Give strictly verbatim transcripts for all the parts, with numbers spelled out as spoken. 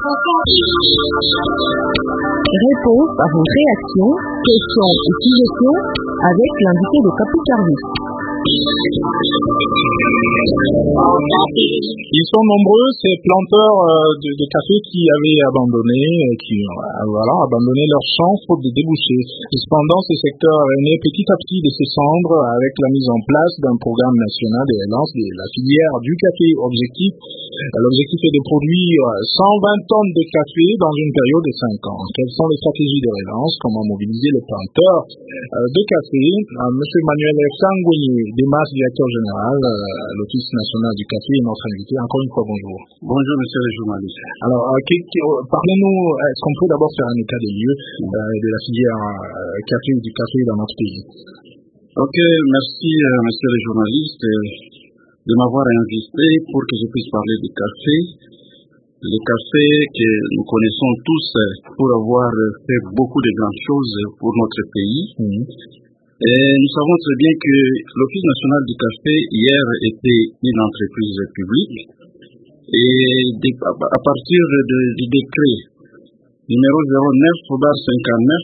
Réponse à vos réactions, questions et suggestions avec l'invité de Capicarvis. Ils sont nombreux, ces planteurs de, de café qui avaient abandonné, qui euh, voilà, abandonné leur champ faute de débouchés. Cependant, ce secteur est né petit à petit de ses cendres avec la mise en place d'un programme national de relance de la filière du café. Objectif, l'objectif est de produire cent vingt tonnes de café dans une période de cinq ans. Quelles sont les stratégies de relance? Comment mobiliser les planteurs de café? Monsieur Manuel Sangouini, Demas, directeur général à l'Office national du café, est notre invité. Encore une fois, bonjour. Bonjour, monsieur le journaliste. Alors, euh, qui, qui, euh, parlez-nous, est-ce qu'on peut d'abord faire un état des lieux euh, de la filière euh, café du café dans notre pays? Ok, merci, euh, monsieur le journaliste, euh, de m'avoir invité pour que je puisse parler du café. Le café que nous connaissons tous euh, pour avoir fait beaucoup de grandes choses pour notre pays. Mmh. Et nous savons très bien que l'Office national du café, hier, était une entreprise publique. Et de, à partir de, du décret numéro zéro neuf cinquante-neuf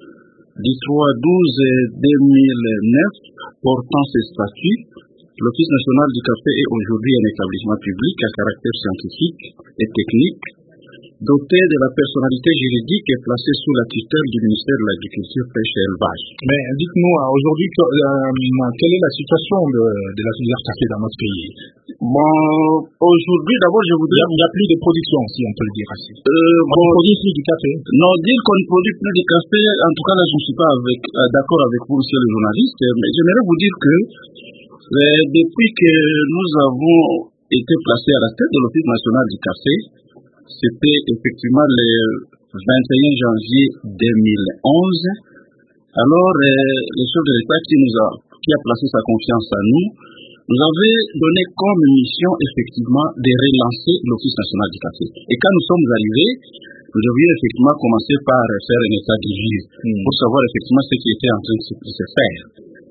du trois douze deux mille neuf portant ses statuts, l'Office national du café est aujourd'hui un établissement public à caractère scientifique et technique, doté de la personnalité juridique et placé sous la tutelle du ministère de l'Agriculture, Pêche et Élevage. Mais dites-nous, aujourd'hui, euh, quelle est la situation de, de la filière café dans notre pays? Bon, aujourd'hui, d'abord, je voudrais... Il n'y a plus de production, si on peut le dire ainsi. Euh, on bon, ne produit plus du café. Non, dire qu'on ne produit plus de café, en tout cas, là, je ne suis pas avec, euh, d'accord avec vous, monsieur le journaliste, mais j'aimerais vous dire que euh, depuis que nous avons été placés à la tête de l'Office national du café, c'était effectivement le vingt et un janvier deux mille onze. Alors, euh, le chef de l'État qui nous a, qui a placé sa confiance à nous, nous avait donné comme mission effectivement de relancer l'Office national du café. Et quand nous sommes arrivés, nous avions effectivement commencé par faire un état des lieux mmh. pour savoir effectivement ce qui était en train de se faire.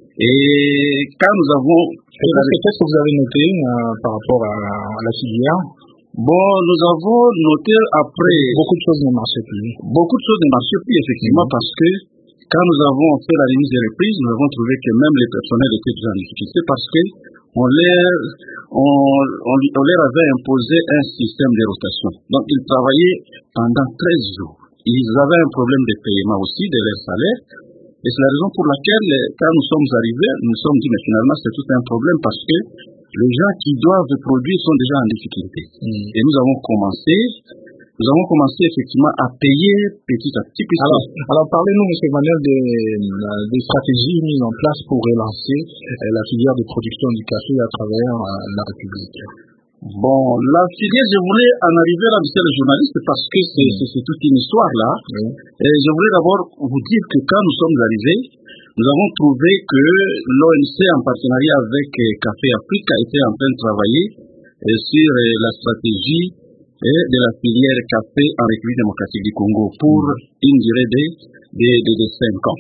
Et quand nous avons... Qu'est-ce que vous avez noté euh, par rapport à, à la filière? Bon, nous avons noté après... Beaucoup de choses ne marchaient plus. Beaucoup de choses ne marchaient plus, effectivement, mmh. parce que quand nous avons fait la remise des reprises, nous avons trouvé que même les personnels étaient déjà en difficulté parce que on leur, on, on, on leur avait imposé un système de rotation. Donc, ils travaillaient pendant treize jours. Ils avaient un problème de paiement aussi de leur salaire. Et c'est la raison pour laquelle, quand nous sommes arrivés, nous nous sommes dit, mais finalement, c'est tout un problème parce que les gens qui doivent produire sont déjà en difficulté. Mmh. Et nous avons commencé, nous avons commencé effectivement à payer petit à petit. Alors, alors parlez-nous, M. Manuel, des, des stratégies mises en place pour relancer la filière de production du café à travers la République. Bon, la filière, je voulais en arriver là, monsieur le journaliste, parce que c'est, mmh. c'est toute une histoire là. Mmh. Et je voulais d'abord vous dire que quand nous sommes arrivés, nous avons trouvé que l'O M C, en partenariat avec Café Afrique, a été en train de travailler sur la stratégie de la filière café en République démocratique du Congo pour une durée de, de, de, de cinq ans.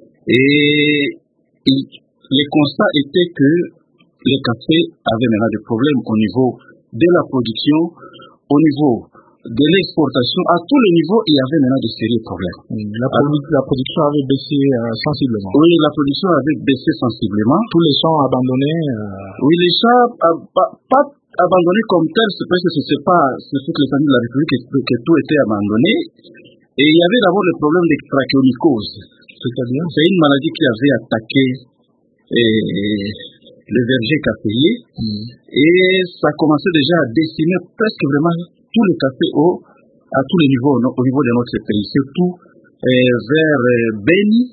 Et, et le constat était que le café avait maintenant des problèmes au niveau de la production, au niveau de l'exportation, à tous les niveaux, il y avait maintenant de sérieux problèmes. La, produ- la production avait baissé euh, sensiblement. Oui, la production avait baissé sensiblement. Tous les champs abandonnés. Euh... Oui, les champs euh, pas, pas abandonnés comme tels, c'est parce que ce n'est pas ce que les amis de la République que, que tout était abandonné. Et il y avait d'abord le problème de trachéomycose. C'est-à-dire, c'est une maladie qui avait attaqué et, le verger caféier. Mmh. Et ça commençait déjà à décimer presque vraiment tout le café au, à tous les niveaux, no, au niveau de notre pays, surtout euh, vers euh, Beni.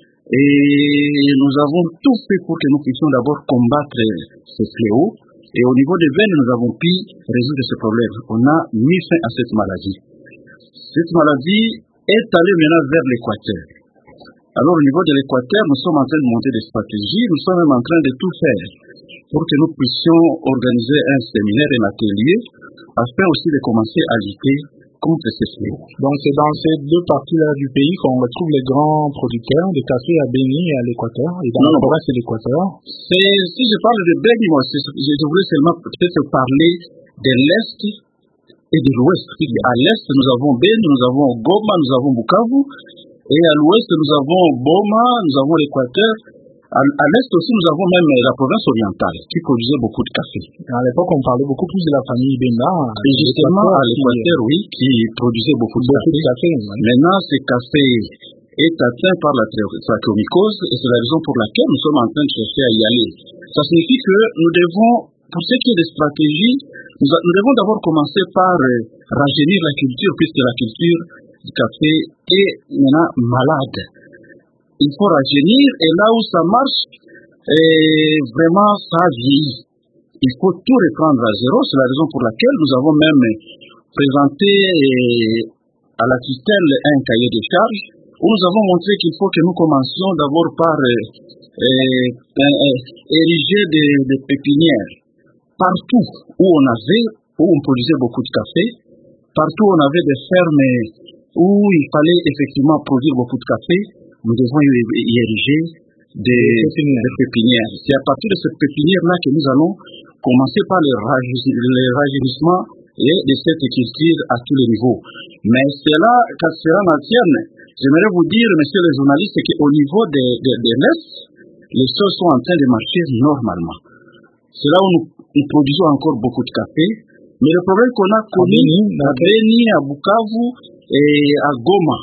Et nous avons tout fait pour que nous puissions d'abord combattre ce fléau. Et au niveau de Beni, nous avons pu résoudre ce problème. On a mis fin à cette maladie. Cette maladie est allée maintenant vers l'Équateur. Alors au niveau de l'Équateur, nous sommes en train de monter des stratégies, nous sommes même en train de tout faire pour que nous puissions organiser un séminaire, un atelier, afin aussi de commencer à lutter contre ces fléaux. Donc c'est dans ces deux parties-là du pays qu'on retrouve les grands producteurs de café à Beni et à l'Équateur, et dans la province de l'Équateur. C'est, si je parle de Beni, moi, je voulais seulement peut-être parler de l'Est et de l'ouest. À l'est, nous avons Beni, nous avons Goma, nous avons Bukavu, et à l'ouest, nous avons Boma, nous avons l'Équateur. À, à l'est aussi, nous avons même la province orientale qui produisait beaucoup de café. À l'époque, on parlait beaucoup plus de la famille Bemba. Et justement, à l'Équateur, oui, qui produisait beaucoup de beaucoup café. De café Maintenant, ce café est atteint par la trachéomycose et c'est la raison pour laquelle nous sommes en train de chercher à y aller. Ça signifie que nous devons, pour ce qui est des stratégies, nous, a, nous devons d'abord commencer par euh, rajeunir la culture, puisque la culture du café est maintenant malade. Il faut rajeunir et là où ça marche, et vraiment ça vieillit. Il faut tout reprendre à zéro. C'est la raison pour laquelle nous avons même présenté à la tutelle un cahier de charges où nous avons montré qu'il faut que nous commencions d'abord par euh, euh, euh, ériger des, des pépinières partout où on avait, où on produisait beaucoup de café, partout où on avait des fermes où il fallait effectivement produire beaucoup de café. Nous devons y ériger des, des pépinières. C'est à partir de cette pépinière-là que nous allons commencer par le rajeunissement et de cette culture à tous les niveaux. Mais cela, quand cela m'en tienne, j'aimerais vous dire, messieurs les journalistes, qu'au niveau des, des, des l'Est, les choses sont en train de marcher normalement. C'est là où nous, nous produisons encore beaucoup de café. Mais le problème qu'on a connu à Beni, à Bukavu et à Goma,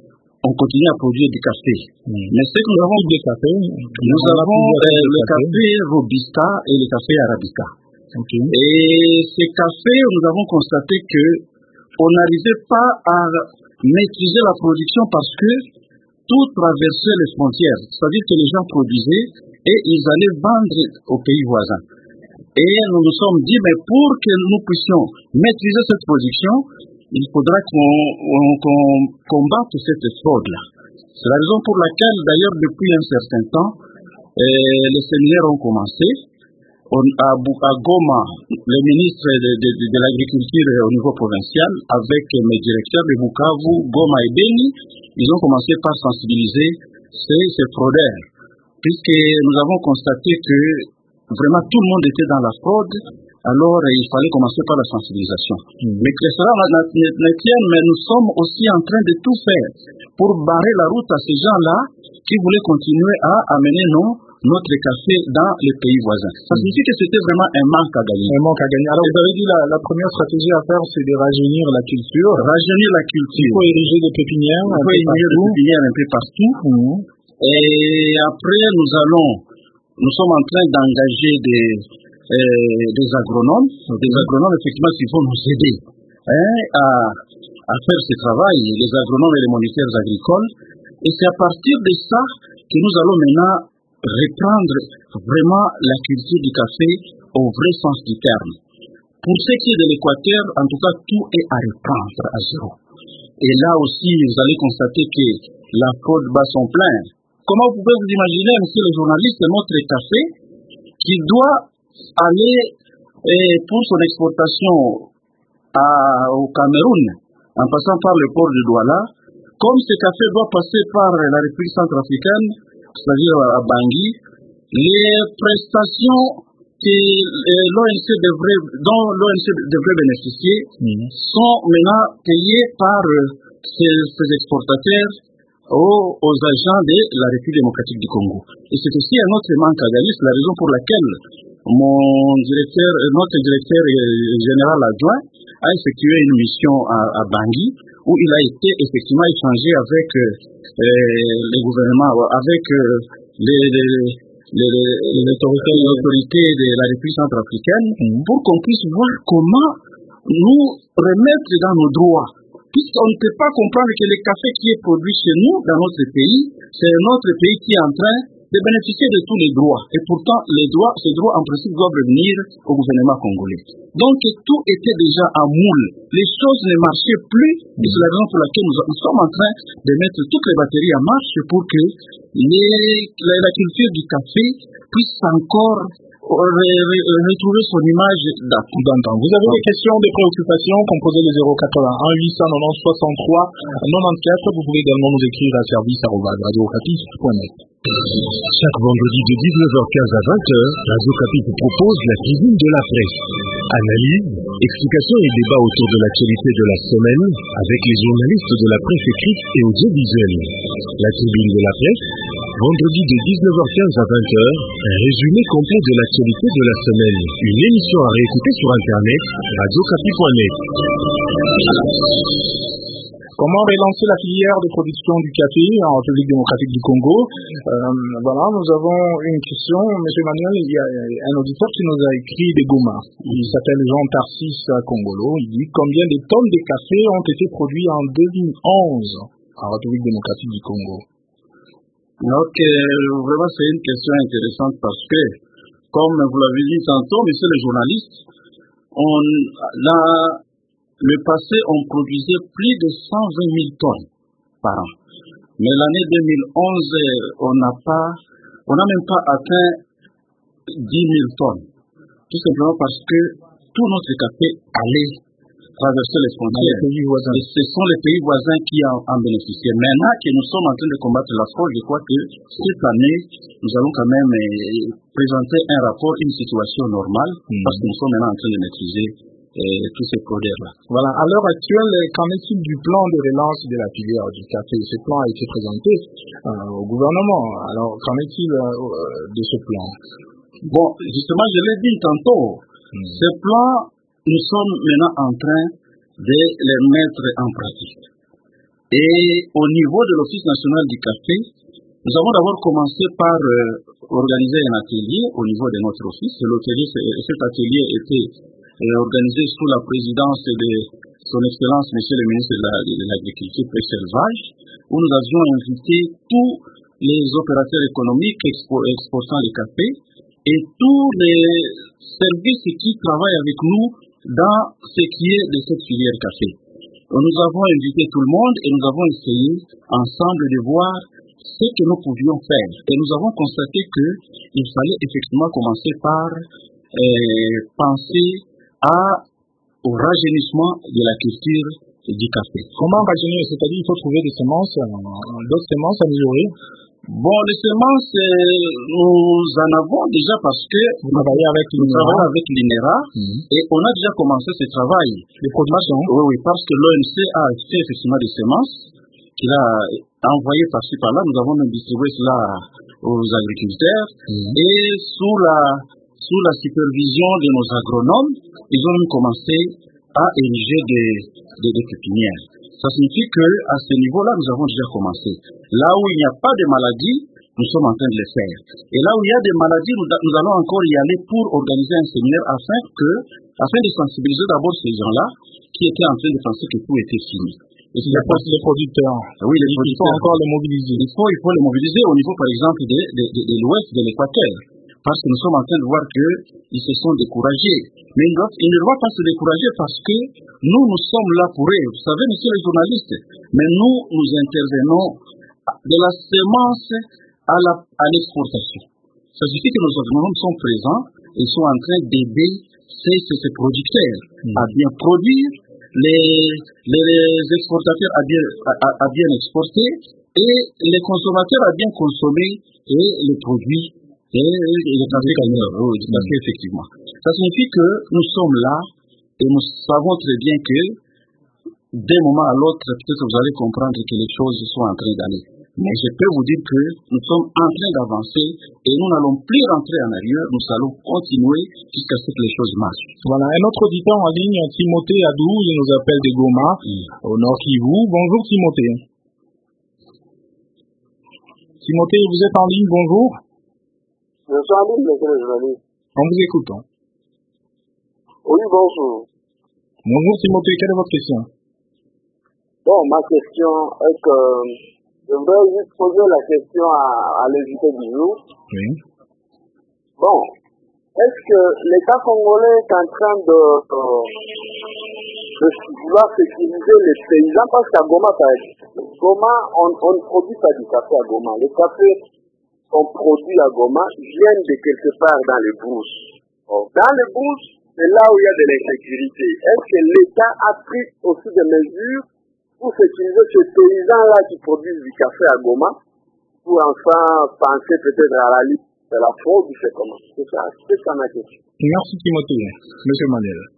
on continue à produire du café. Mm. Mais ce que nous avons du café, nous on avons euh, le café. café Robusta et le café Arabica. Okay. Et ces cafés, nous avons constaté que on n'arrivait pas à maîtriser la production parce que tout traversait les frontières. C'est-à-dire que les gens produisaient et ils allaient vendre aux pays voisins. Et nous nous sommes dit, mais pour que nous puissions maîtriser cette production, il faudra qu'on, qu'on combatte cette fraude-là. C'est la raison pour laquelle, d'ailleurs, depuis un certain temps, euh, les séminaires ont commencé. On, à, à Goma, le ministre de, de, de, de l'Agriculture au niveau provincial, avec mes directeurs de Bukavu, Goma et Beni, ils ont commencé par sensibiliser ces, ces fraudeurs, puisque nous avons constaté que vraiment tout le monde était dans la fraude. Alors, il fallait commencer par la sensibilisation. Mmh. Mais que cela ne tienne, mais nous sommes aussi en train de tout faire pour barrer la route à ces gens-là qui voulaient continuer à amener nos, notre café dans les pays voisins. Ça signifie que c'était vraiment un manque à gagner. Un manque à gagner. Alors, vous avez dit la, la première stratégie à faire, c'est de rajeunir la culture. Rajeunir la culture. Il faut ériger des pépinières. Il faut ériger des pépinières un peu partout. Mmh. Et après, nous allons, nous sommes en train d'engager des... Euh, des agronomes, okay. des agronomes effectivement qui vont nous aider hein, à, à faire ce travail, les agronomes et les moniteurs agricoles. Et c'est à partir de ça que nous allons maintenant reprendre vraiment la culture du café au vrai sens du terme. Pour ce qui est de l'Équateur, en tout cas, tout est à reprendre à zéro. Et là aussi, vous allez constater que la fraude bat son plein. Comment vous pouvez vous imaginer, monsieur le journaliste, notre café qui doit aller eh, pour son exportation à, au Cameroun, en passant par le port de Douala, comme ce café doit passer par la République centrafricaine, c'est-à-dire à Bangui, les prestations que l'O N C devrait, dont l'O N C devrait bénéficier mmh. sont maintenant payées par ces, ces exportateurs aux, aux agents de la République démocratique du Congo. Et c'est aussi un autre manque à gagner, c'est la raison pour laquelle mon directeur, notre directeur général adjoint a effectué une mission à, à Bangui où il a été effectivement échangé avec euh, les gouvernements, avec euh, les, les, les, les, autorités, les autorités de la République centrafricaine mmh. pour qu'on puisse voir comment nous remettre dans nos droits. Puisqu'on ne peut pas comprendre que le café qui est produit chez nous, dans notre pays, c'est notre pays qui est en train de bénéficier de tous les droits. Et pourtant, les droits, ces droits, en principe, doivent revenir au gouvernement congolais. Donc, tout était déjà à moule. Les choses ne marchaient plus. Et c'est la raison pour laquelle nous, nous sommes en train de mettre toutes les batteries en marche pour que les, la, la culture du café puisse encore retrouver son image d'antan. Vous avez des questions, des préoccupations, composez le zéro quatre-vingt-un huit cent quatre-vingt-onze soixante-trois quatre-vingt-quatorze. Vous pouvez également nous écrire à service arobase radio okapi point net. Chaque vendredi de dix-neuf heures quinze à vingt heures, Radio Okapi vous propose la tribune de la presse. Analyse, Explications et débats autour de l'actualité de la semaine avec les journalistes de la presse écrite et audiovisuelle. La tribune de la presse, vendredi de dix-neuf heures quinze à vingt heures, un résumé complet de l'actualité de la semaine. Une émission à réécouter sur internet, radio okapi point net. Comment relancer la filière de production du café en République démocratique du Congo? euh, Voilà, nous avons une question. Monsieur Manuel, il y a un auditeur qui nous a écrit des Goma. Il s'appelle Jean Tarsis Congolo. Il dit combien de tonnes de café ont été produits en deux mille onze en République démocratique du Congo? Donc, euh, vraiment, c'est une question intéressante parce que, comme vous l'avez dit tantôt, monsieur le journaliste, on l'a... Le passé, on produisait plus de cent vingt mille tonnes par an. Mais l'année deux mille onze, on n'a pas, on n'a même pas atteint dix mille tonnes. Tout simplement parce que tout notre café allait traverser les frontières. Les pays voisins. Et ce sont les pays voisins qui en, en bénéficient. Maintenant que nous sommes en train de combattre la fraude, je crois que cette année, nous allons quand même euh, présenter un rapport, une situation normale, mmh. parce que nous sommes maintenant en train de maîtriser et tous ces produits-là. Voilà. À l'heure actuelle, qu'en est-il du plan de relance de la filière du café? Ce plan a été présenté euh, au gouvernement. Alors, qu'en est-il euh, de ce plan? Bon, justement, je l'ai dit tantôt. Hmm. Ce plan, nous sommes maintenant en train de les mettre en pratique. Et au niveau de l'Office national du café, nous avons d'abord commencé par euh, organiser un atelier au niveau de notre office. L'atelier, cet atelier était organisé sous la présidence de son Excellence, Monsieur le ministre de l'Agriculture et Élevage, où nous avions invité tous les opérateurs économiques expo exportant le café et tous les services qui travaillent avec nous dans ce qui est de cette filière café. Nous avons invité tout le monde et nous avons essayé ensemble de voir ce que nous pouvions faire. Et nous avons constaté qu'il fallait effectivement commencer par euh, penser à, au rajeunissement de la culture du café. Comment rajeunir? C'est-à-dire qu'il faut trouver des semences, d'autres semences améliorées? Bon, les semences, nous en avons déjà parce que vous travaillez avec l'I N E R A mmh. et on a déjà commencé ce travail. Les productions? Oui, oui, parce que l'O M C a fait effectivement des semences qu'il a envoyées par-ci par-là. Nous avons même distribué cela aux agriculteurs mmh. et sous la Sous la supervision de nos agronomes, ils ont commencé à ériger des, des, des pépinières. Ça signifie qu'à ce niveau-là, nous avons déjà commencé. Là où il n'y a pas de maladie, nous sommes en train de le faire. Et là où il y a des maladies, nous, nous allons encore y aller pour organiser un séminaire afin, que, afin de sensibiliser d'abord ces gens-là qui étaient en train de penser que tout était fini. Et c'est les, les producteurs. Oui, les il producteurs. Il faut encore les mobiliser. Il faut, il faut les mobiliser au niveau, par exemple, de, de, de, de l'ouest de l'Équateur. Parce que nous sommes en train de voir qu'ils se sont découragés. Mais ils, doivent, ils ne doivent pas se décourager parce que nous, nous sommes là pour eux. Vous savez, messieurs les journalistes, mais nous, nous intervenons de la semence à la, à l'exportation. Ça signifie que nos agronomes sont présents et sont en train d'aider ces, ces, ces producteurs mmh. à bien produire, les, les exportateurs à bien, à, à bien exporter et les consommateurs à bien consommer et les produits. Et le café gagneur, oui, tout à fait, effectivement. Ça signifie que nous sommes là et nous savons très bien que d'un moment à l'autre, peut-être que vous allez comprendre que les choses sont en train d'aller. Mais je peux vous dire que nous sommes en train d'avancer et nous n'allons plus rentrer en arrière, nous allons continuer jusqu'à ce que les choses marchent. Voilà, un autre auditeur en ligne, Timothée Adou, il nous appelle de Goma, mm. au Nord Kivu. Bonjour Timothée. Timothée, vous êtes en ligne, bonjour. Je suis en ligne, monsieur le journaliste. On vous écoute. Hein. Oui, bonjour. Bonjour Timothée, quelle est votre question? Bon, ma question est que je voudrais juste poser la question à, à l'invité du jour. Oui. Bon, est-ce que l'État congolais est en train de, de, de vouloir sécuriser les paysans? Parce qu'à Goma, par exemple, Goma, on, on ne produit pas du café à Goma. Le café qu'on produit à Goma viennent de quelque part dans les brousses. Bon, dans les brousses, c'est là où il y a de l'insécurité. Est-ce que l'État a pris aussi des mesures pour sécuriser ces paysans-là qui produisent du café à Goma, pour enfin penser peut-être à la lutte de la fraude, c'est comment? C'est ça, c'est ça ma question. Merci Timothée. Monsieur Manuel.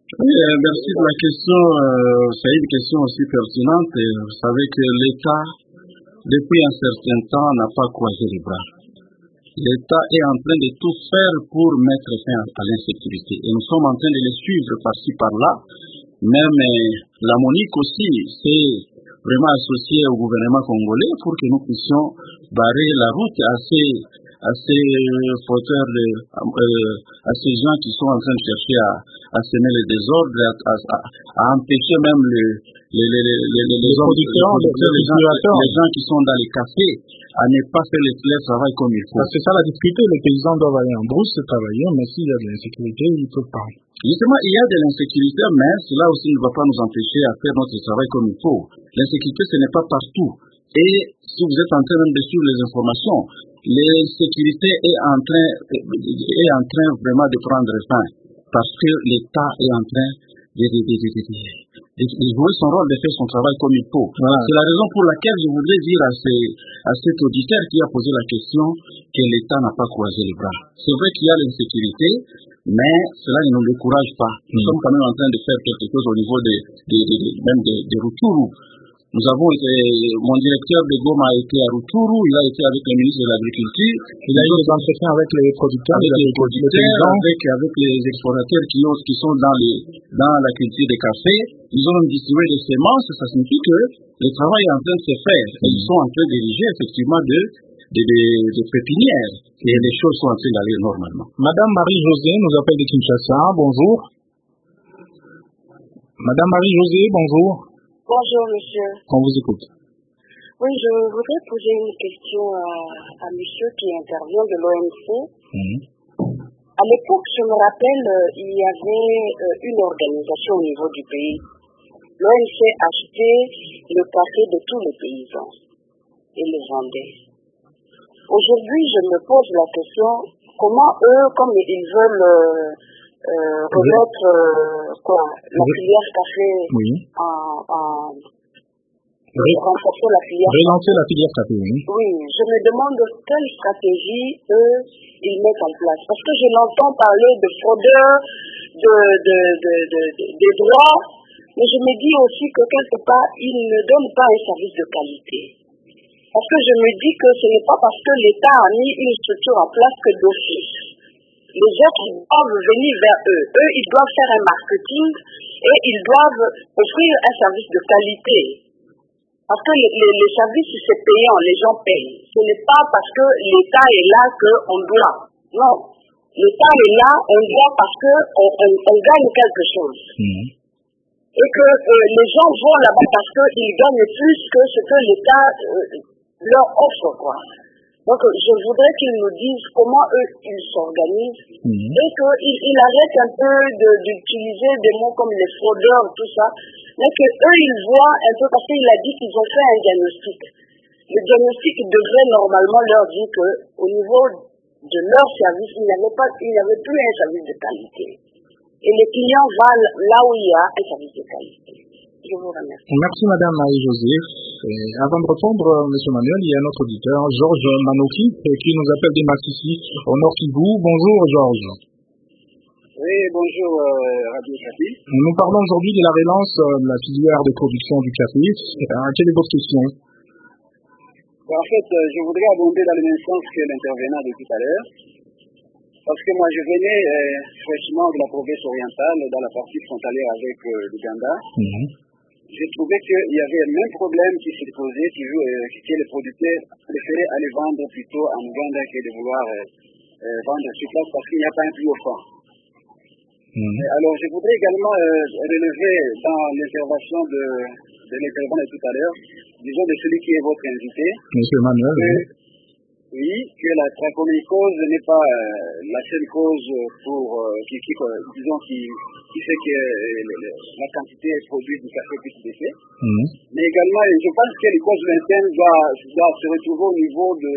Oui, euh, merci de la question. Euh, c'est une question aussi pertinente. Et vous savez que l'État, depuis un certain temps, n'a pas croisé les bras. L'État est en train de tout faire pour mettre fin à l'insécurité. Et nous sommes en train de les suivre par-ci, par-là. Même euh, la MONUC aussi s'est vraiment associée au gouvernement congolais pour que nous puissions barrer la route à ces, à ces fauteurs, de, euh, à ces gens qui sont en train de chercher à, à semer les désordres, à, à, à empêcher même le, les, les, les, les, les, les, producteurs, les, producteurs, les, gens, les gens qui sont dans les cafés à ne pas faire le, le travail comme il faut. C'est ça la difficulté, les paysans doivent aller en brousse travailler, mais s'il y a de l'insécurité, ils ne peuvent pas. Justement, il y a de l'insécurité, mais cela aussi ne va pas nous empêcher à faire notre travail comme il faut. L'insécurité, ce n'est pas partout. Et si vous êtes en train de suivre les informations, l'insécurité est en train, est en train vraiment de prendre fin, parce que l'État est en train de, de, de, de, de, de, de jouer son rôle, de faire son travail comme il faut. Voilà. C'est la raison pour laquelle je voudrais dire à, ces, à cet auditeur qui a posé la question que l'État n'a pas croisé les bras. C'est vrai qu'il y a l'insécurité, mais cela ne nous décourage pas. Nous mmh. sommes quand même en train de faire quelque chose au niveau des de, de, de, même des de Rutshuru. Nous avons été, mon directeur de Goma a été à Rutshuru, il a été avec le ministre de l'Agriculture, il a eu des entretiens avec les producteurs, avec les producteurs, avec, avec les explorateurs qui, ont, qui sont dans, les, dans la culture des cafés. Ils ont distribué des semences, ça signifie que le travail est en train de se faire. Et ils sont en train d'ériger effectivement de Des, des, des pépinières et les choses sont en train d'aller normalement. Madame Marie-Josée nous appelle de Kinshasa. Bonjour. Madame Marie-Josée, bonjour. Bonjour, monsieur. On vous écoute. Oui, je voudrais poser une question à, à monsieur qui intervient de l'O M C. Mmh. À l'époque, je me rappelle, il y avait une organisation au niveau du pays. L'O M C achetait le café de tous les paysans et le vendait. Aujourd'hui, je me pose la question, comment eux, comme ils veulent euh, euh, remettre euh, quoi, la filière café oui. en, en Ré renforcer la filière relancer la filière café, oui. Oui, je me demande quelle stratégie eux, ils mettent en place. Parce que je l'entends parler de fraudeurs, de, de, de, de, de, de droits, mais je me dis aussi que quelque part, ils ne donnent pas un service de qualité. Parce que je me dis que ce n'est pas parce que l'État a mis une structure en place que d'office. Les autres doivent venir vers eux. Eux, ils doivent faire un marketing et ils doivent offrir un service de qualité. Parce que les, les, les services, c'est payant, les gens payent. Ce n'est pas parce que l'État est là qu'on doit. Non. L'État est là, on doit parce qu'on on, on gagne quelque chose. Mmh. Et que euh, les gens vont là-bas parce qu'ils gagnent plus que ce que l'État euh, leur offre, quoi. Donc, je voudrais qu'ils nous disent comment eux, ils s'organisent mmh. et qu'ils ils arrêtent un peu d'utiliser de, des mots comme les fraudeurs, tout ça, mais qu'eux, ils voient un peu, parce qu'il a dit qu'ils ont fait un diagnostic. Le diagnostic devrait normalement leur dire qu'au niveau de leur service, il n'y avait pas, il n'y avait plus un service de qualité. Et les clients vont là où il y a un service de qualité. Je vous remercie. Merci Madame Marie-Josée. Avant de répondre, Monsieur Manuel, il y a un autre auditeur, Georges Manoki, qui nous appelle des Massissi, au Nord Kivu. Bonjour Georges. Oui, bonjour euh, Radio Café. Nous parlons aujourd'hui de la relance de la filière de production du café. Euh, quelle est votre question? En fait, euh, je voudrais abonder dans le même sens que l'intervenant de tout à l'heure. Parce que moi, je venais euh, fraîchement de la province orientale, dans la partie frontalière avec euh, l'Ouganda. Mmh. J'ai trouvé qu'il y avait le même problème qui s'est posé, qui veut, euh, que les producteurs préféraient aller vendre plutôt en Ouganda que de vouloir euh, euh, vendre sur place parce qu'il n'y a pas un plus offrant. Mmh. Alors, je voudrais également euh, relever dans l'intervention de, de l'intervenant de tout à l'heure, disons de celui qui est votre invité. Monsieur Manuel. Que, oui, que la trachomycose n'est pas euh, la seule cause pour, euh, qui, qui, disons, qui, qui fait que euh, la quantité produite du café puisse baisser. Mmh. Mais également, je pense que les causes internes doivent, doivent se retrouver au niveau de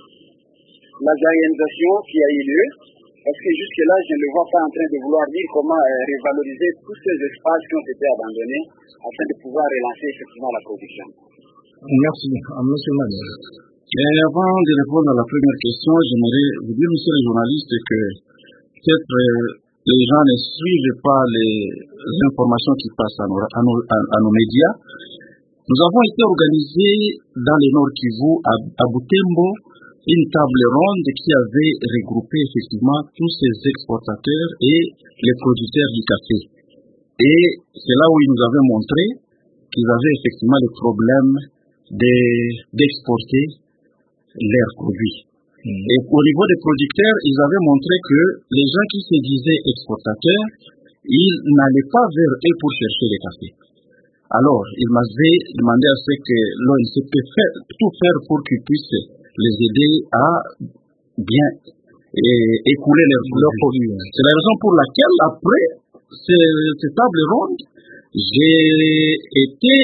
la zaïanisation qui a eu lieu. Parce que jusque-là, je ne le vois pas en train de vouloir dire comment euh, revaloriser tous ces espaces qui ont été abandonnés afin de pouvoir relancer effectivement la production. Merci. Monsieur Manuel. Et avant de répondre à la première question, j'aimerais vous dire, monsieur le journaliste, que peut-être euh, les gens ne suivent pas les, informations qui passent à nos, à nos, à, à nos médias. Nous avons été organisés dans le Nord Kivu, à, à Butembo, une table ronde qui avait regroupé effectivement tous ces exportateurs et les producteurs du café. Et c'est là où ils nous avaient montré qu'ils avaient effectivement le problème de, d'exporter leurs produits. Mmh. Et au niveau des producteurs, ils avaient montré que les gens qui se disaient exportateurs, ils n'allaient pas vers eux pour chercher le café. Alors, ils m'avaient demandé à ce que l'O N C peut faire, tout faire pour qu'ils puissent les aider à bien et, écouler leurs produits. produits. C'est la raison pour laquelle, après cette table ronde, j'ai été,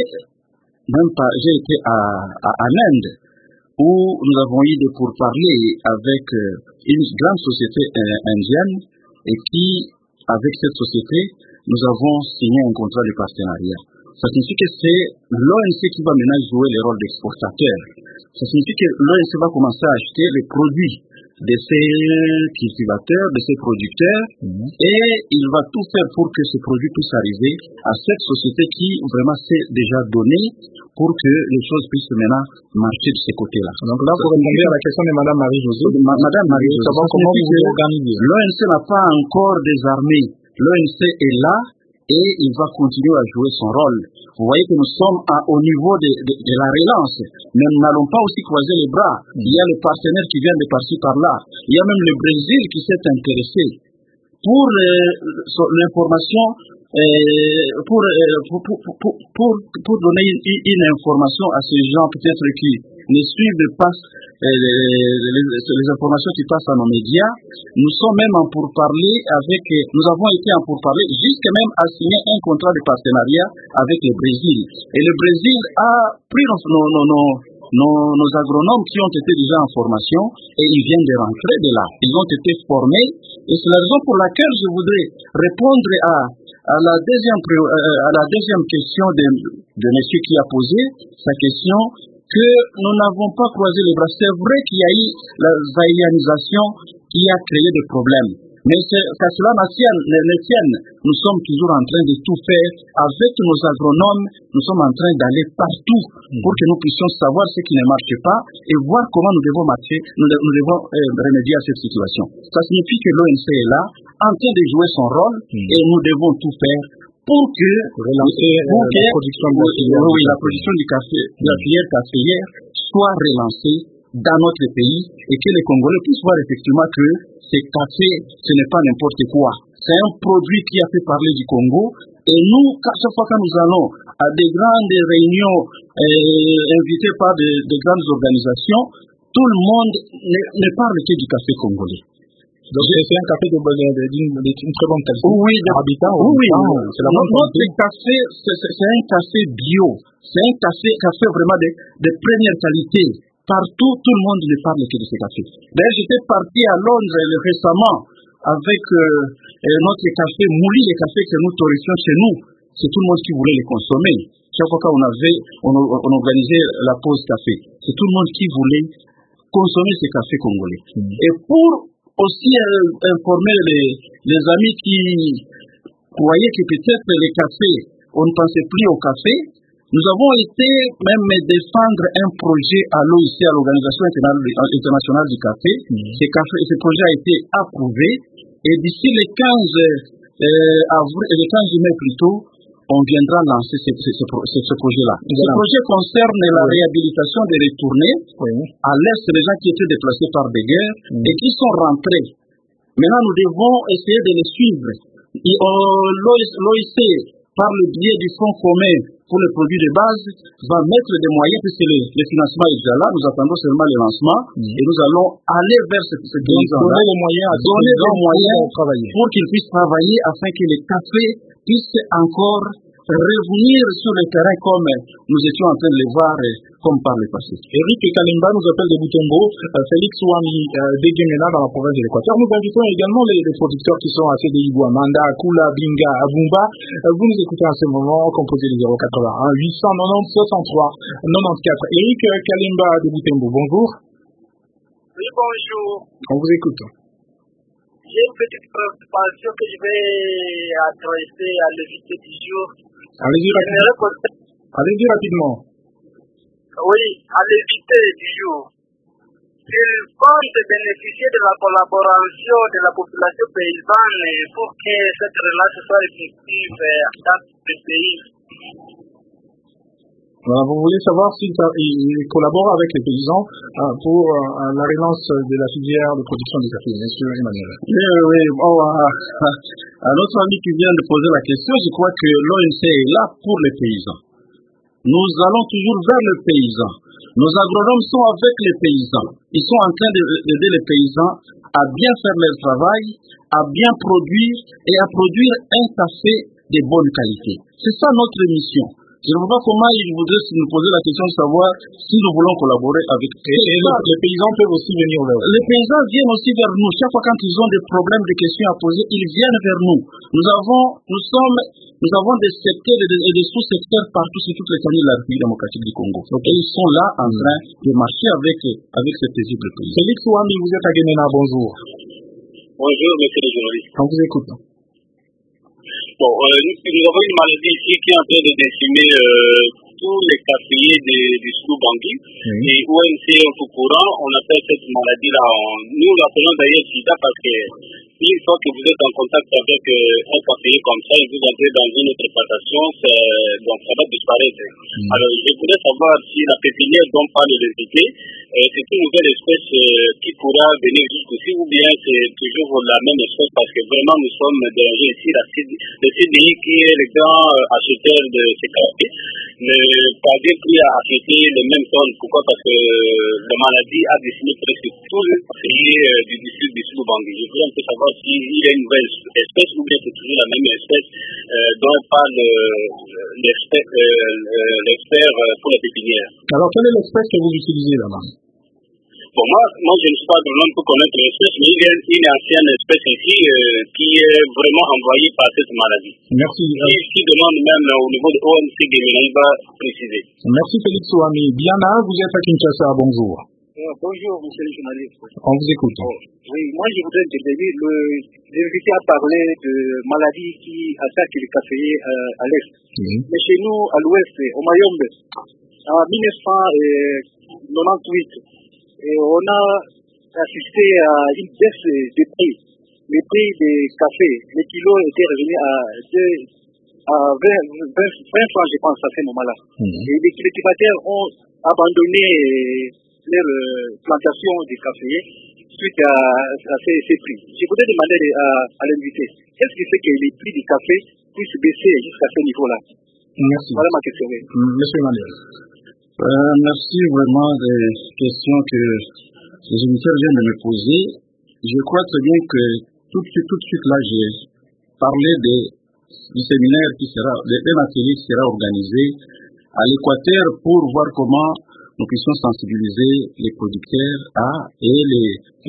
même pas, j'ai été à, à, à l'Inde, où nous avons eu des pourparlers avec une grande société indienne, et qui, avec cette société, nous avons signé un contrat de partenariat. Ça signifie que c'est l'O N C qui va maintenant jouer le rôle d'exportateur. Ça signifie que l'O N C va commencer à acheter les produits de ces cultivateurs, de ces producteurs, mmh. et il va tout faire pour que ces produits puissent arriver à cette société qui vraiment s'est déjà donnée pour que les choses puissent maintenant marcher de ce côté-là. Donc là, pour répondre à la question de Madame Marie-Josée, Madame Marie-Josée, comment vous vous organisez? L'O N C n'a pas encore désarmé. L'O N C est là et il va continuer à jouer son rôle. Vous voyez que nous sommes à, au niveau de, de, de la relance, mais nous n'allons pas aussi croiser les bras. Il y a les partenaires qui viennent de par-ci par-là. Il y a même le Brésil qui s'est intéressé. Pour euh, l'information, euh, pour, euh, pour, pour, pour, pour, pour donner une, une information à ces gens peut-être qui ne suivent pas euh, les, les, les informations qui passent à nos médias, nous sommes même en pourparlers avec, nous avons été en pourparlers jusqu'à même à signer un contrat de partenariat avec le Brésil. Et le Brésil a pris nos, nos, nos, nos, nos, nos agronomes qui ont été déjà en formation et ils viennent de rentrer de là. Ils ont été formés et c'est la raison pour laquelle je voudrais répondre à, à, la, deuxième, à la deuxième question de, de monsieur qui a posé sa question, que nous n'avons pas croisé les bras. C'est vrai qu'il y a eu la zaïanisation qui a créé des problèmes. Mais qu'à cela ne tienne, nous sommes toujours en train de tout faire. Avec nos agronomes, nous sommes en train d'aller partout pour que nous puissions savoir ce qui ne marche pas et voir comment nous devons marcher, nous, nous devons euh, remédier à cette situation. Ça signifie que l'O N C est là, en train de jouer son rôle mmh. et nous devons tout faire pour que relancer pour que, la production de la filière, oui, la production du café, de la filière caféière soit relancée dans notre pays et que les Congolais puissent voir effectivement que ces cafés, ce n'est pas n'importe quoi. C'est un produit qui a fait parler du Congo et nous, chaque fois que nous allons à des grandes réunions euh, invitées par de, de grandes organisations, tout le monde ne, ne parle que du café congolais. Donc c'est un café de d'une très bonne qualité. Oui, habitant. Oui, ah, c'est la bonne notre café, c'est un café bio. C'est un café, café vraiment de, de première qualité. Partout, tout le monde ne parle que de ce café. D'ailleurs, j'étais parti à Londres récemment avec euh, notre café mouli, les cafés que nous torréfions chez nous. C'est tout le monde qui voulait les consommer. Chaque fois qu'on avait, on, on organisait la pause café. C'est tout le monde qui voulait consommer ces cafés congolais. Mmh. Et pour aussi euh, informer les, les amis qui croyaient que peut-être les cafés, on ne pensait plus au café, nous avons été même défendre un projet à l'O I C, à l'Organisation internationale du café. Mmh. Ce, café ce projet a été approuvé et d'ici le quinze avril, le quinze mai plutôt, on viendra lancer ce, ce, ce, ce, ce projet-là. Voilà. Ce projet concerne la réhabilitation des retournés oui. à l'est des gens qui étaient déplacés par des guerres mmh. et qui sont rentrés. Maintenant, nous devons essayer de les suivre. L'O I C, par le biais du Fonds commun pour les produits de base, va mettre des moyens, puisque le, le financement est déjà là, nous attendons seulement le lancement, mmh. et nous allons aller vers ce, ce paysans-là, donner les moyens, à donner les moyens pour, travailler. pour qu'ils puissent travailler afin que les cafés puissent encore revenir sur le terrain comme nous étions en train de les voir comme par le passé. Eric Kalimba nous appelle de Butembo, euh, Félix Wami euh, d'Egemena dans la province de l'Équateur. Nous invitons également les, les producteurs qui sont à C D I Bouamanda, Kula, Binga, Abumba. Euh, vous nous écoutez en ce moment, composé de zéro quatre-vingt-un huit cent quatre-vingt-dix soixante-trois quatre-vingt-quatorze. Eric Kalimba de Butembo, bonjour. Oui, bonjour. On vous écoute. j'ai une petite préoccupation que je vais adresser à l'invité du jour. Allez-y rapidement. Allez-y rapidement. Oui, à l'invité du jour. Il compte bénéficier de la collaboration de la population paysanne pour que cette relation soit effective dans ce pays. Alors, vous voulez savoir s'il collabore avec les paysans euh, pour euh, la relance de la filière de production du café, monsieur Emmanuel. Oui, oui, bon, à notre ami qui vient de poser la question, je crois que l'O M C est là pour les paysans. Nous allons toujours vers le paysan. Nos agronomes sont avec les paysans. Ils sont en train d'aider les paysans à bien faire leur travail, à bien produire et à produire un café de bonne qualité. C'est ça notre mission. Je ne vois pas comment ils voudraient nous poser la question de savoir si nous voulons collaborer avec eux. Et, et les, les paysans peuvent aussi venir vers nous. Les paysans viennent aussi vers nous. Chaque fois quand ils ont des problèmes, des questions à poser, ils viennent vers nous. Nous avons, nous sommes, nous avons des secteurs et des, des sous-secteurs partout sur toutes les familles de la République démocratique du Congo. Donc, et ils sont là en train de marcher avec, avec ces paisibles pays. Félix Ouami, vous êtes à Guémena, bonjour. Bonjour, monsieur le journaliste. On vous écoute. Bon, euh, nous, nous avons une maladie ici qui est en train de décimer euh, tous les caféiers du Sous-Bangui. Mm-hmm. Et O M C au tout courant, on appelle cette maladie-là, nous l'appelons d'ailleurs SIDA parce que une fois que vous êtes en contact avec euh, un caféier comme ça et vous entrez dans une autre plantation, donc ça va disparaître. Mm-hmm. Alors, je voudrais savoir si la pépinière dont parle l'invité, euh, c'est une nouvelle espèce euh, qui pourra venir jusqu'ici ou bien c'est toujours la même espèce parce que vraiment nous sommes dérangés ici. La C D I qui est le grand euh, acheteur de ces cafés ne pas dire qu'il a acheté les mêmes tonnes. Pourquoi? Parce que euh, la maladie a décimé presque tous les caféiers euh, du district du Sous-Bangui. Je voudrais un peu savoir s'il y a une nouvelle espèce ou bien c'est toujours la même espèce euh, dont parle euh, l'expert euh, l'expert euh, pour la pépinière. Alors quelle est l'espèce que vous utilisez là-bas? Bon, moi, moi, je ne suis pas agronome pour connaître l'espèce, mais il y a une ancienne espèce ici euh, qui est vraiment envoyée par cette maladie. Merci. Qui, qui demande même euh, au niveau de O M C de il va préciser. Merci Félix Ouami. Biana, vous êtes à Kinshasa, bonjour. Euh, bonjour, monsieur le journaliste. On vous écoute. Oh, oui, moi je voudrais intervenir. L'invité a parlé de maladies qui attaquent les caféiers euh, à l'est. Mmh. Mais chez nous, à l'ouest, au Mayombe, en mille neuf cent quatre-vingt-huit, et on a assisté à une baisse des prix. Les prix des cafés, les kilos étaient revenus à, à vingt, vingt, vingt francs, je pense, à ce moment-là. Mmh. Et les cultivateurs ont abandonné leur euh, plantation de caféiers suite à, à ces, ces prix. Je voudrais demander à, à l'invité, qu'est-ce qui fait que les prix du café puissent baisser jusqu'à ce niveau-là? Merci. Voilà ma question. Monsieur Emmanuel. Euh, merci vraiment des questions que les émissaires viennent de me poser. Je crois très bien que tout de suite, tout de suite là, j'ai parlé de, du séminaire qui sera, d'un atelier qui sera organisé à l'Équateur pour voir comment nous puissions sensibiliser les producteurs à et les.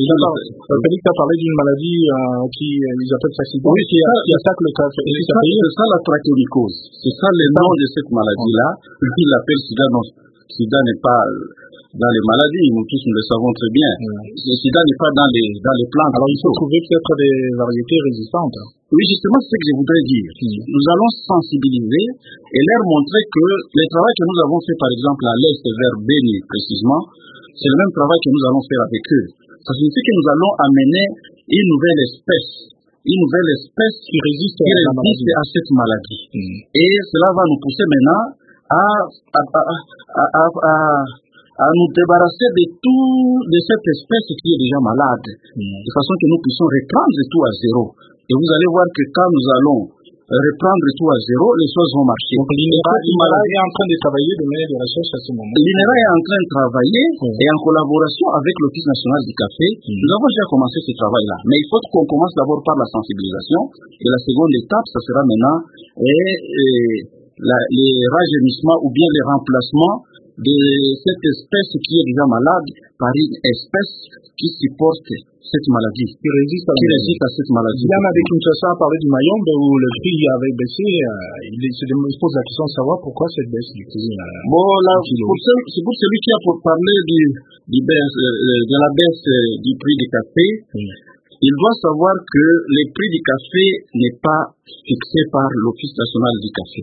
Félix a parlé d'une maladie euh, qui ils appellent ça SIDA, oui, qui, qui attaque le café. C'est ça, c'est ça la trachéomycose. C'est ça le nom de cette maladie-là. Ils l'appellent SIDA. Non, SIDA n'est pas dans les maladies. Nous tous nous le savons très bien. Mm. Le SIDA n'est pas dans les dans les plantes. Alors il faut trouver peut-être des variétés résistantes. Oui, justement, c'est ce que je voudrais dire. Mm. Nous allons sensibiliser et leur montrer que le travail que nous avons fait, par exemple, à l'Est vers Beni, précisément, c'est le même travail que nous allons faire avec eux. Ça signifie que nous allons amener une nouvelle espèce, une nouvelle espèce qui résiste, qui à, résiste à cette maladie. Mm. Et cela va nous pousser maintenant à, à, à, à, à, à, à nous débarrasser de tout, de cette espèce qui est déjà malade, mm. de façon que nous puissions reprendre tout à zéro. Et vous allez voir que quand nous allons reprendre tout à zéro, les choses vont marcher. Donc l'I N E R A est en train de travailler, de mener des recherches à ce moment. L'I N E R A est en train de travailler oui. et en collaboration avec l'Office national du café. Mm. Nous avons déjà commencé ce travail-là. Mais il faut qu'on commence d'abord par la sensibilisation. Et la seconde étape, ça sera maintenant et, et la, les rajeunissements ou bien les remplacements de cette espèce qui est déjà malade par une espèce qui supporte cette maladie, qui résiste à, qui résiste à cette maladie. Yann de Kinshasa a parlé du Mayombe où le prix avait baissé. Euh, il, se demande, il pose la question de savoir pourquoi cette baisse du prix. Euh, bon, là, pour ce, c'est pour celui qui a pour parler du, du baisse, euh, de la baisse euh, du prix du café. Mm. il doit savoir que le prix du café n'est pas fixé par l'Office national du café.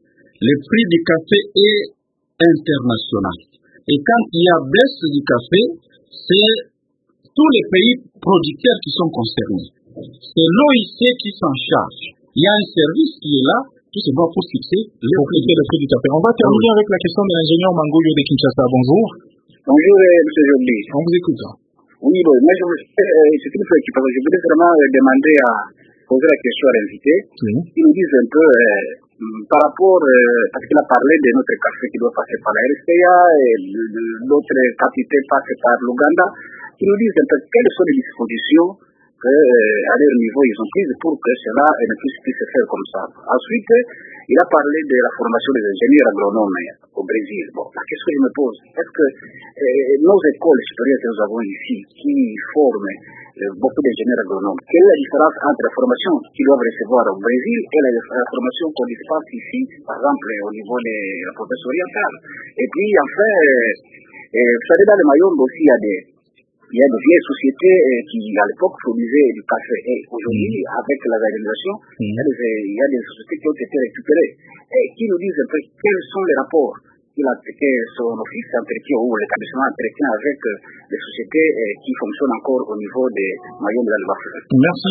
Le prix du café est international. Et quand il y a baisse du café, c'est tous les pays producteurs qui sont concernés. C'est l'O I C qui s'en charge. Il y a un service qui est là, tout se voit pour fixer le pour fixer le prix du café. On va terminer avec la question de l'ingénieur Mangoyo de Kinshasa. Bonjour. Bonjour, M. Joly. On vous écoute. Oui, bon, moi, je, euh, c'est une préoccupation. Je voudrais vraiment euh, demander à poser la question à l'invité. Oui. Ils nous disent un peu, euh, par rapport, euh, parce qu'il a parlé de notre café qui doit passer par la R C A et de, de notre quantité passe par l'Ouganda. Ils nous disent un peu quelles sont les dispositions que, euh, à leur niveau, ils ont prises pour que cela euh, ne puisse plus se faire comme ça. Ensuite, il a parlé de la formation des ingénieurs agronomes au Brésil. Bon, la question que je me pose, est-ce que euh, nos écoles supérieures que nous avons ici, qui forment euh, beaucoup d'ingénieurs agronomes, quelle est la différence entre la formation qu'ils doivent recevoir au Brésil et la, la formation qu'on dispense ici, par exemple au niveau de la province orientale? Et puis, enfin, euh, euh, vous savez, dans le Mayombe aussi, il y a des Il y a des vieilles sociétés euh, qui, à l'époque, produisaient du café. Et aujourd'hui, mmh. avec la réalisation, mmh. il, y a des, il y a des sociétés qui ont été récupérées. Et qui nous disent un peu quels sont les rapports qu'il a, que son office entretient ou l'établissement entretient avec euh, les sociétés euh, qui fonctionnent encore au niveau des maillons de la loi. Merci,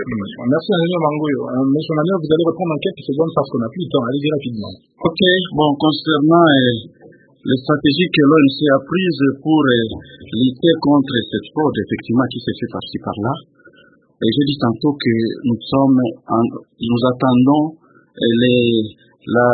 merci ingénieur Mangoyo. Euh, Monsieur Manuel, vous allez répondre en quelques secondes parce qu'on n'a plus le temps. Allez-y rapidement. Ok, bon, concernant euh, les stratégies que l'O M C a prises pour euh, lutter contre cette fraude, effectivement, qui se fait par-ci par-là. Et je dis tantôt que nous sommes, en, nous attendons euh, les, la,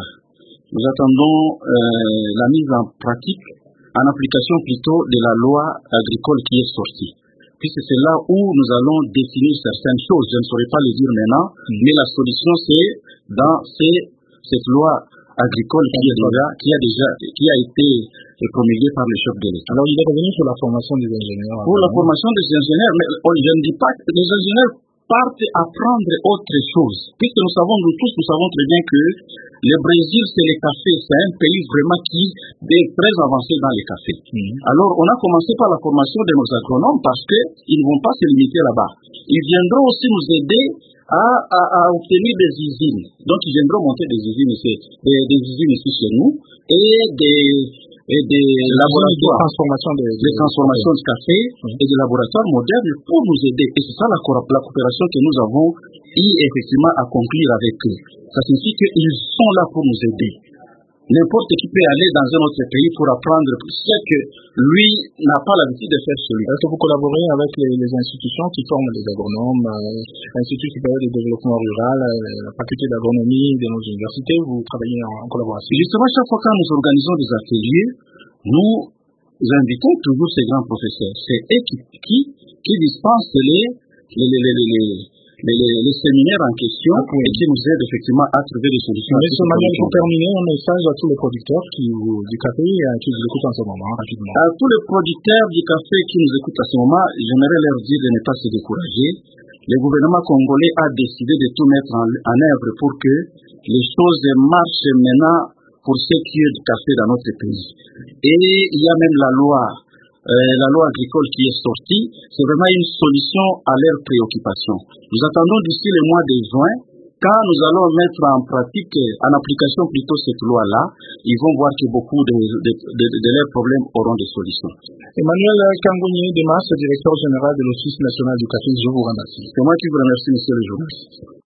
nous attendons euh, la mise en pratique, en application plutôt de la loi agricole qui est sortie. Puisque c'est là où nous allons définir certaines choses. Je ne saurais pas le dire maintenant, mmh. mais la solution c'est dans ces, cette loi agricole qui, est déjà, qui a déjà qui a été promulguée par le chef de l'État. Alors il est revenu sur la formation des ingénieurs. Pour la formation des ingénieurs, mais je ne dis pas que les ingénieurs partent apprendre autre chose. Puisque nous savons, nous tous, nous savons très bien que le Brésil, c'est le café, c'est un pays vraiment qui est très avancé dans les cafés. Mmh. Alors on a commencé par la formation de nos agronomes parce qu'ils ne vont pas se limiter là-bas. Ils viendront aussi nous aider À, à, à obtenir des usines. Donc, ils viendront monter des usines ici, des, des usines ici chez nous et des, et des laboratoires de transformation de, de, de transformation de café oui. et des laboratoires modernes pour nous aider. Et c'est ça la, la coopération que nous avons eu effectivement à conclure avec eux. Ça signifie qu'ils sont là pour nous aider. N'importe qui peut aller dans un autre pays pour apprendre ce que lui n'a pas l'habitude de faire celui. Est-ce que vous collaborez avec les, les institutions qui forment les agronomes, euh, l'Institut supérieur de développement rural, euh, la faculté d'agronomie de nos universités, vous travaillez en, en collaboration? Justement, chaque fois que nous organisons des ateliers, nous invitons toujours ces grands professeurs. C'est eux qui, qui, qui dispensent les, les, les, les, les Les, les, les séminaires en question okay. et qui nous aident effectivement à trouver des solutions. Monsieur Manuel, pour terminer, un message à tous les producteurs qui, du café et qui vous écoutent en ce moment, rapidement. À tous les producteurs du café qui nous écoutent à ce moment, j'aimerais leur dire de ne pas se décourager. Le gouvernement congolais a décidé de tout mettre en, en œuvre pour que les choses marchent maintenant pour ce qui est du café dans notre pays. Et il y a même la loi Euh, la loi agricole qui est sortie, c'est vraiment une solution à leurs préoccupations. Nous attendons d'ici le mois de juin, quand nous allons mettre en pratique, en application plutôt cette loi-là, ils vont voir que beaucoup de, de, de, de leurs problèmes auront des solutions. Emmanuel Kangounié Demas, directeur général de l'Office national du café, je vous remercie. C'est moi qui vous remercie, monsieur le journaliste.